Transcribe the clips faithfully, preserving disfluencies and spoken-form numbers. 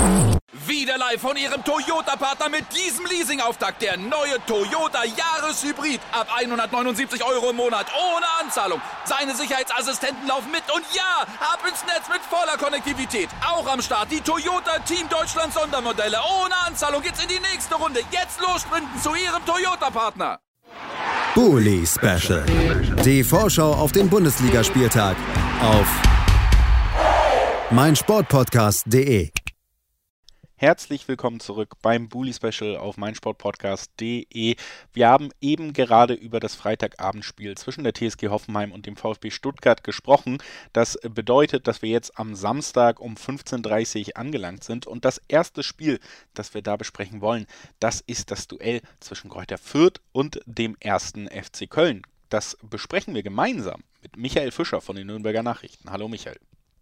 Wieder live von Ihrem Toyota-Partner mit diesem Leasing-Auftakt. Der neue Toyota Jahreshybrid. Ab hundertneunundsiebzig Euro im Monat. Ohne Anzahlung. Seine Sicherheitsassistenten laufen mit. Und ja, ab ins Netz mit voller Konnektivität. Auch am Start die Toyota Team Deutschland Sondermodelle. Ohne Anzahlung geht's in die nächste Runde. Jetzt los sprinten zu Ihrem Toyota-Partner. Bully Special. Die Vorschau auf den Bundesligaspieltag auf meinsportpodcast punkt de. Herzlich willkommen zurück beim Bully Special auf meinsportpodcast punkt de. Wir haben eben gerade über das Freitagabendspiel zwischen der T S G Hoffenheim und dem VfB Stuttgart gesprochen. Das bedeutet, dass wir jetzt am Samstag um fünfzehn Uhr dreißig angelangt sind und das erste Spiel, das wir da besprechen wollen, das ist das Duell zwischen Greuther Fürth und dem ersten F C Köln. Das besprechen wir gemeinsam mit Michael Fischer von den Nürnberger Nachrichten. Hallo Michael.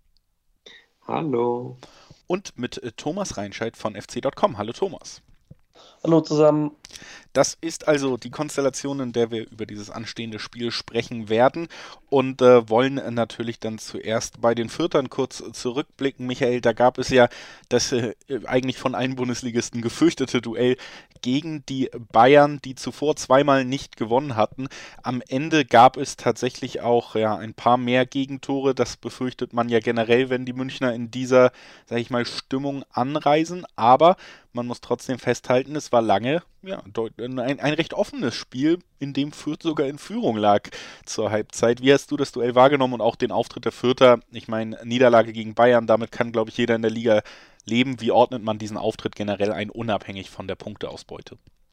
Hallo. Und mit Thomas Reinscheid von F C Punkt com. Hallo Thomas. Hallo zusammen. Das ist also die Konstellation, in der wir über dieses anstehende Spiel sprechen werden und äh, wollen natürlich dann zuerst bei den Fürthern kurz zurückblicken. Michael, da gab es ja das äh, eigentlich von allen Bundesligisten gefürchtete Duell gegen die Bayern, die zuvor zweimal nicht gewonnen hatten. Am Ende gab es tatsächlich auch ja, ein paar mehr Gegentore. Das befürchtet man ja generell, wenn die Münchner in dieser, sag ich mal, Stimmung anreisen. Aber man muss trotzdem festhalten, es war lange ja, ein, ein recht offenes Spiel, in dem Fürth sogar in Führung lag zur Halbzeit. Wie hast du das Duell wahrgenommen und auch den Auftritt der Fürther? Ich meine, Niederlage gegen Bayern, damit kann, glaube ich, jeder in der Liga leben. Wie ordnet man diesen Auftritt generell ein, unabhängig von der Punkteausbeute?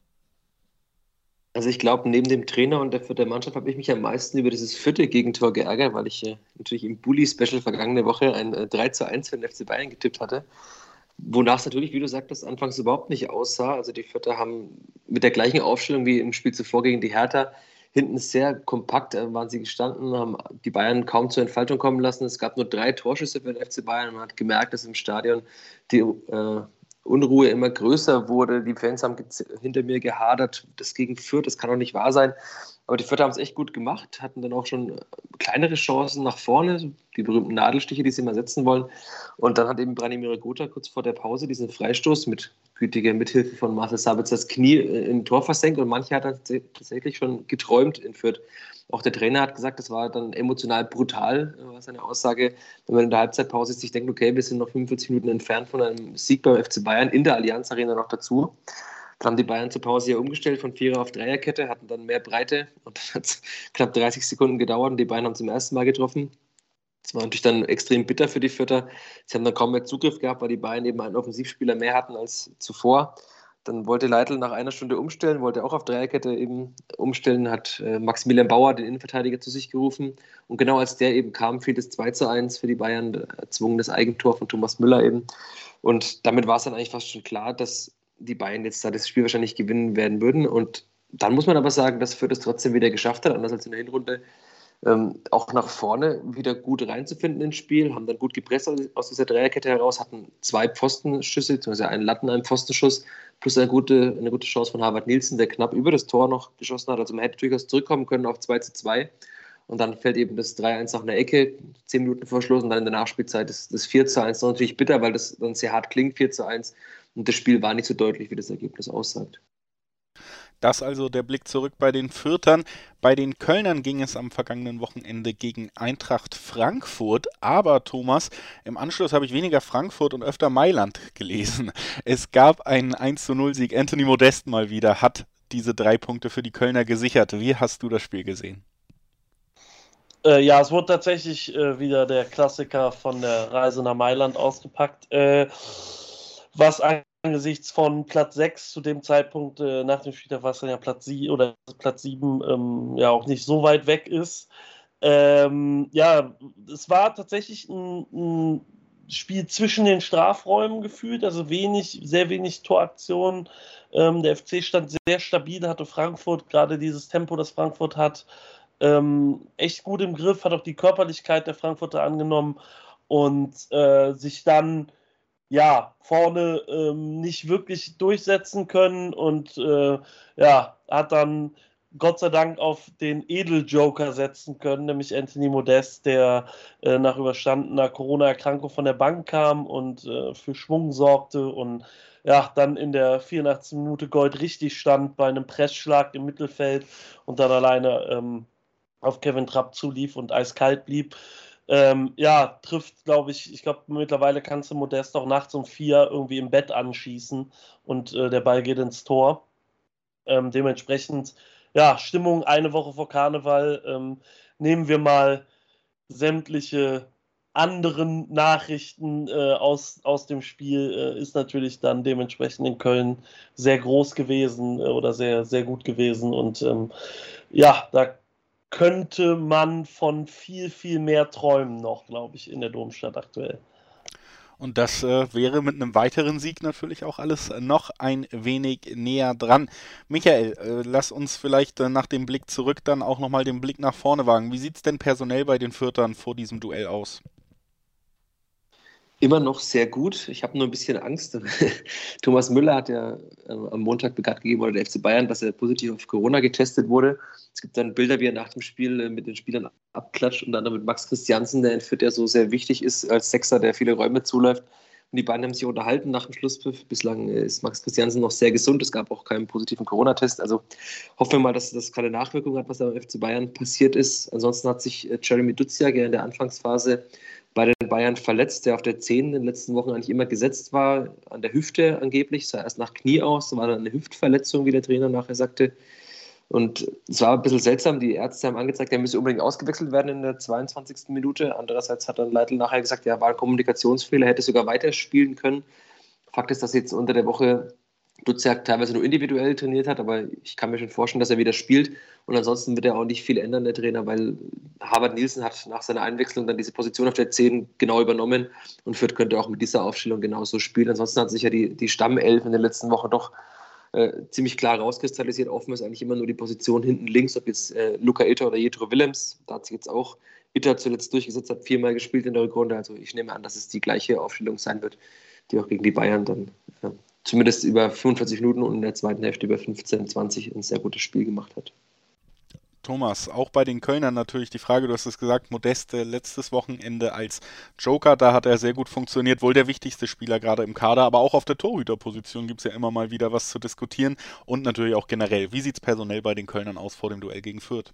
Also ich glaube, neben dem Trainer und der Fürther Mannschaft habe ich mich am meisten über dieses vierte Gegentor geärgert, weil ich äh, natürlich im Bully-Special vergangene Woche ein äh, drei zu eins für den F C Bayern getippt hatte. Wonach es natürlich, wie du sagtest, anfangs überhaupt nicht aussah. Also die Fürther haben mit der gleichen Aufstellung wie im Spiel zuvor gegen die Hertha hinten sehr kompakt äh, waren sie gestanden, haben die Bayern kaum zur Entfaltung kommen lassen. Es gab nur drei Torschüsse für den F C Bayern. Man hat gemerkt, dass im Stadion die äh, Unruhe immer größer wurde. Die Fans haben hinter mir gehadert, das gegen Fürth, das kann doch nicht wahr sein. Aber die Fürther haben es echt gut gemacht, hatten dann auch schon kleinere Chancen nach vorne, die berühmten Nadelstiche, die sie immer setzen wollen. Und dann hat eben Branimir Gotha kurz vor der Pause diesen Freistoß mit gütiger Mithilfe von Marcel Sabitzer das Knie im Tor versenkt. Und manche hat er tatsächlich schon geträumt in Fürth. Auch der Trainer hat gesagt, das war dann emotional brutal, war seine Aussage, wenn man in der Halbzeitpause sich denkt, okay, wir sind noch fünfundvierzig Minuten entfernt von einem Sieg beim F C Bayern in der Allianz Arena noch dazu. Dann haben die Bayern zur Pause ja umgestellt von Vierer auf Dreierkette, hatten dann mehr Breite und dann hat es knapp dreißig Sekunden gedauert und die Bayern haben zum ersten Mal getroffen. Das war natürlich dann extrem bitter für die Fürther. Sie haben dann kaum mehr Zugriff gehabt, weil die Bayern eben einen Offensivspieler mehr hatten als zuvor. Dann wollte Leitl nach einer Stunde umstellen, wollte auch auf Dreierkette eben umstellen, hat äh, Maximilian Bauer, den Innenverteidiger, zu sich gerufen. Und genau als der eben kam, fiel das zwei zu eins für die Bayern, erzwungenes Eigentor von Thomas Müller eben. Und damit war es dann eigentlich fast schon klar, dass die Bayern jetzt da das Spiel wahrscheinlich gewinnen werden würden. Und dann muss man aber sagen, dass Fürth es trotzdem wieder geschafft hat, anders als in der Hinrunde, ähm, auch nach vorne wieder gut reinzufinden ins Spiel, haben dann gut gepresst aus dieser Dreierkette heraus, hatten zwei Pfostenschüsse, beziehungsweise einen Latten, einen Pfostenenschuss, plus eine gute, eine gute Chance von Harvard Nielsen, der knapp über das Tor noch geschossen hat. Also man hätte durchaus zurückkommen können auf zwei zu zwei. Und dann fällt eben das drei eins nach einer Ecke, zehn Minuten vor Schluss und dann in der Nachspielzeit das, das vier zu eins. Das ist natürlich bitter, weil das dann sehr hart klingt, vier zu eins. Und das Spiel war nicht so deutlich, wie das Ergebnis aussagt. Das also der Blick zurück bei den Fürthern. Bei den Kölnern ging es am vergangenen Wochenende gegen Eintracht Frankfurt. Aber Thomas, im Anschluss habe ich weniger Frankfurt und öfter Mailand gelesen. Es gab einen eins zu null Sieg. Anthony Modest mal wieder hat diese drei Punkte für die Kölner gesichert. Wie hast du das Spiel gesehen? Äh, ja, es wurde tatsächlich äh, wieder der Klassiker von der Reise nach Mailand ausgepackt. Äh, was angesichts von Platz sechs zu dem Zeitpunkt äh, nach dem Spieltag, was dann ja Platz sieben oder Platz sieben ähm, ja auch nicht so weit weg ist. Ähm, ja, es war tatsächlich ein, ein Spiel zwischen den Strafräumen gefühlt, also wenig, sehr wenig Toraktionen. Ähm, der F C stand sehr stabil, hatte Frankfurt, gerade dieses Tempo, das Frankfurt hat, ähm, echt gut im Griff, hat auch die Körperlichkeit der Frankfurter angenommen und äh, sich dann ja, vorne ähm, nicht wirklich durchsetzen können und äh, ja, hat dann Gott sei Dank auf den Edeljoker setzen können, nämlich Anthony Modest, der äh, nach überstandener Corona-Erkrankung von der Bank kam und äh, für Schwung sorgte und ja, dann in der vierundachtzigsten Minute Gold richtig stand bei einem Pressschlag im Mittelfeld und dann alleine ähm, auf Kevin Trapp zulief und eiskalt blieb. Ähm, ja, trifft, glaube ich, ich glaube, mittlerweile kannst du Modest auch nachts um vier irgendwie im Bett anschießen und äh, der Ball geht ins Tor. Ähm, dementsprechend, ja, Stimmung eine Woche vor Karneval. Ähm, nehmen wir mal sämtliche anderen Nachrichten äh, aus, aus dem Spiel, äh, ist natürlich dann dementsprechend in Köln sehr groß gewesen äh, oder sehr, sehr gut gewesen. Und ähm, ja, da könnte man von viel, viel mehr träumen noch, glaube ich, in der Domstadt aktuell. Und das äh, wäre mit einem weiteren Sieg natürlich auch alles noch ein wenig näher dran. Michael, äh, lass uns vielleicht äh, nach dem Blick zurück dann auch nochmal den Blick nach vorne wagen. Wie sieht es denn personell bei den Fürthern vor diesem Duell aus? Immer noch sehr gut. Ich habe nur ein bisschen Angst. Thomas Müller hat ja äh, am Montag bekannt gegeben, oder der F C Bayern, dass er positiv auf Corona getestet wurde. Es gibt dann Bilder, wie er nach dem Spiel äh, mit den Spielern abklatscht, unter anderem mit Max Christiansen, der in Fürth ja so sehr wichtig ist als Sechser, der viele Räume zuläuft. Und die beiden haben sich unterhalten nach dem Schlusspfiff. Bislang äh, ist Max Christiansen noch sehr gesund. Es gab auch keinen positiven Corona-Test. Also hoffen wir mal, dass das keine Nachwirkung hat, was da beim F C Bayern passiert ist. Ansonsten hat sich äh, Jeremy Duziak in der Anfangsphase bei den Bayern verletzt, der auf der zehn in den letzten Wochen eigentlich immer gesetzt war, an der Hüfte angeblich, sah erst nach Knie aus, war dann eine Hüftverletzung, wie der Trainer nachher sagte. Und es war ein bisschen seltsam, die Ärzte haben angezeigt, er müsse unbedingt ausgewechselt werden in der zweiundzwanzigsten Minute. Andererseits hat dann Leitl nachher gesagt, ja, war ein Kommunikationsfehler, hätte sogar weiterspielen können. Fakt ist, dass jetzt unter der Woche Duziak teilweise nur individuell trainiert hat, aber ich kann mir schon vorstellen, dass er wieder spielt. Und ansonsten wird er auch nicht viel ändern, der Trainer, weil Harvard Nielsen hat nach seiner Einwechslung dann diese Position auf der zehn genau übernommen und Fürth könnte auch mit dieser Aufstellung genauso spielen. Ansonsten hat sich ja die, die Stammelf in den letzten Wochen doch äh, ziemlich klar rauskristallisiert. Offen ist eigentlich immer nur die Position hinten links, ob jetzt äh, Luca Itter oder Jetro Willems. Da hat sich jetzt auch Itter zuletzt durchgesetzt, hat viermal gespielt in der Rückrunde. Also ich nehme an, dass es die gleiche Aufstellung sein wird, die auch gegen die Bayern dann äh, zumindest über fünfundvierzig Minuten und in der zweiten Hälfte über fünfzehn, zwanzig ein sehr gutes Spiel gemacht hat. Thomas, auch bei den Kölnern natürlich die Frage, du hast es gesagt, Modest letztes Wochenende als Joker, da hat er sehr gut funktioniert, wohl der wichtigste Spieler gerade im Kader, aber auch auf der Torhüterposition gibt es ja immer mal wieder was zu diskutieren und natürlich auch generell. Wie sieht es personell bei den Kölnern aus vor dem Duell gegen Fürth?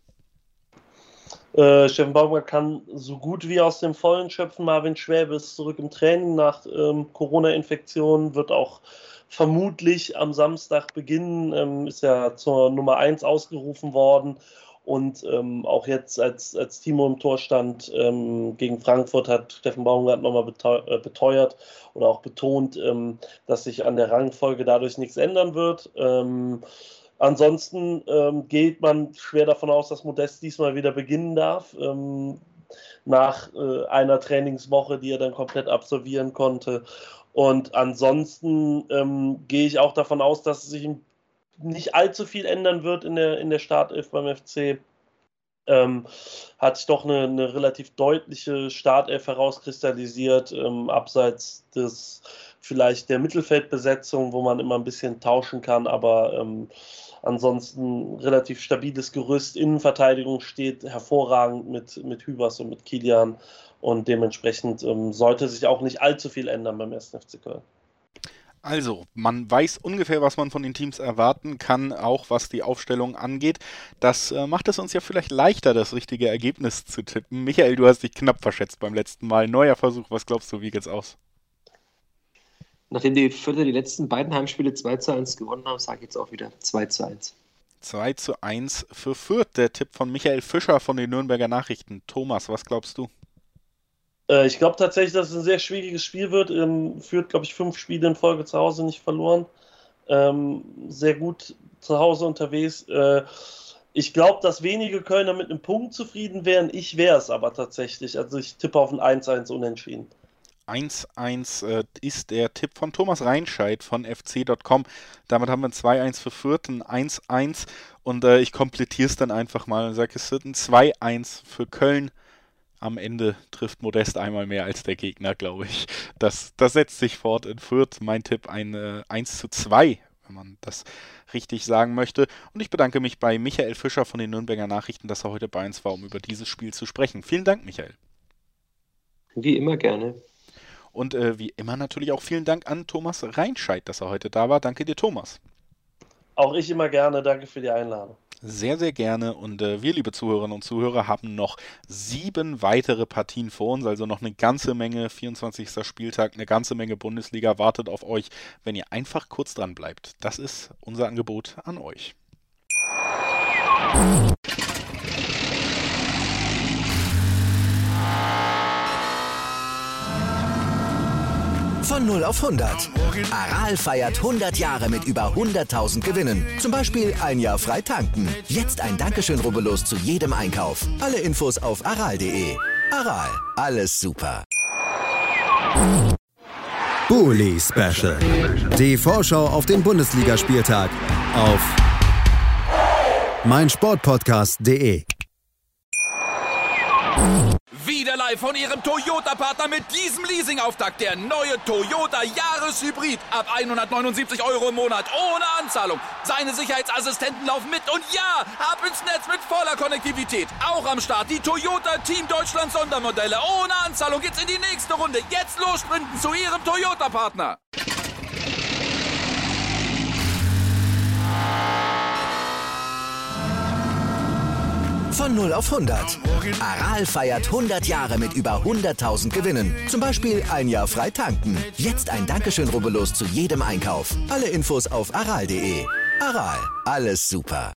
Äh, Steffen Baumgart kann so gut wie aus dem Vollen schöpfen. Marvin Schwäbe ist zurück im Training nach ähm, Corona-Infektion, wird auch vermutlich am Samstag beginnen, ähm, ist ja zur Nummer eins ausgerufen worden und ähm, auch jetzt als, als Timo im Tor stand ähm, gegen Frankfurt hat Steffen Baumgart nochmal beteu- äh, beteuert oder auch betont, ähm, dass sich an der Rangfolge dadurch nichts ändern wird. Ähm, ansonsten ähm, geht man schwer davon aus, dass Modest diesmal wieder beginnen darf. Ähm, nach äh, einer Trainingswoche, die er dann komplett absolvieren konnte. Und ansonsten ähm, gehe ich auch davon aus, dass sich nicht allzu viel ändern wird in der, in der Startelf beim F C. Ähm, hat sich doch eine, eine relativ deutliche Startelf herauskristallisiert, ähm, abseits des vielleicht der Mittelfeldbesetzung, wo man immer ein bisschen tauschen kann, aber ähm, ansonsten relativ stabiles Gerüst. Innenverteidigung steht hervorragend mit, mit Hübers und mit Kilian. Und dementsprechend ähm, sollte sich auch nicht allzu viel ändern beim ersten F C Köln. Also, man weiß ungefähr, was man von den Teams erwarten kann, auch was die Aufstellung angeht. Das äh, macht es uns ja vielleicht leichter, das richtige Ergebnis zu tippen. Michael, du hast dich knapp verschätzt beim letzten Mal. Neuer Versuch, was glaubst du, wie geht's aus? Nachdem die Fürther die letzten beiden Heimspiele zwei zu eins gewonnen haben, sage ich jetzt auch wieder zwei zu eins. zwei zu eins für Fürth, der Tipp von Michael Fischer von den Nürnberger Nachrichten. Thomas, was glaubst du? Äh, ich glaube tatsächlich, dass es ein sehr schwieriges Spiel wird. Ähm, Fürth, glaube ich, fünf Spiele in Folge zu Hause nicht verloren. Ähm, sehr gut zu Hause unterwegs. Äh, ich glaube, dass wenige Kölner mit einem Punkt zufrieden wären. Ich wäre es aber tatsächlich. Also ich tippe auf ein eins eins Unentschieden. eins eins äh, ist der Tipp von Thomas Reinscheid von F C Punkt com. Damit haben wir ein zwei eins für Fürth, ein eins eins und äh, ich komplettiere es dann einfach mal und sage, es wird ein zwei eins für Köln. Am Ende trifft Modest einmal mehr als der Gegner, glaube ich. Das, das setzt sich fort in Fürth. Mein Tipp ein äh, eins zu zwei wenn man das richtig sagen möchte. Und ich bedanke mich bei Michael Fischer von den Nürnberger Nachrichten, dass er heute bei uns war, um über dieses Spiel zu sprechen. Vielen Dank, Michael. Wie immer gerne. Und äh, wie immer natürlich auch vielen Dank an Thomas Reinscheid, dass er heute da war. Danke dir, Thomas. Auch ich immer gerne. Danke für die Einladung. Sehr, sehr gerne. Und äh, wir, liebe Zuhörerinnen und Zuhörer, haben noch sieben weitere Partien vor uns. Also noch eine ganze Menge, vierundzwanzigster Spieltag, eine ganze Menge Bundesliga wartet auf euch, wenn ihr einfach kurz dran bleibt. Das ist unser Angebot an euch. Von null auf hundert. Aral feiert hundert Jahre mit über hunderttausend Gewinnen. Zum Beispiel ein Jahr frei tanken. Jetzt ein Dankeschön, rubbellos zu jedem Einkauf. Alle Infos auf aral punkt de. Aral, alles super. Bully Special. Die Vorschau auf den Bundesligaspieltag auf meinsportpodcast punkt de. Wieder live von Ihrem Toyota-Partner mit diesem Leasing-Auftakt. Der neue Toyota Jahreshybrid. Ab hundertneunundsiebzig Euro im Monat. Ohne Anzahlung. Seine Sicherheitsassistenten laufen mit. Und ja, ab ins Netz mit voller Konnektivität. Auch am Start die Toyota Team Deutschland Sondermodelle. Ohne Anzahlung geht's in die nächste Runde. Jetzt los sprinten zu Ihrem Toyota-Partner. Von null auf hundert. Aral feiert hundert Jahre mit über hunderttausend Gewinnen. Zum Beispiel ein Jahr frei tanken. Jetzt ein Dankeschön, rubbellos zu jedem Einkauf. Alle Infos auf aral punkt de. Aral, alles super.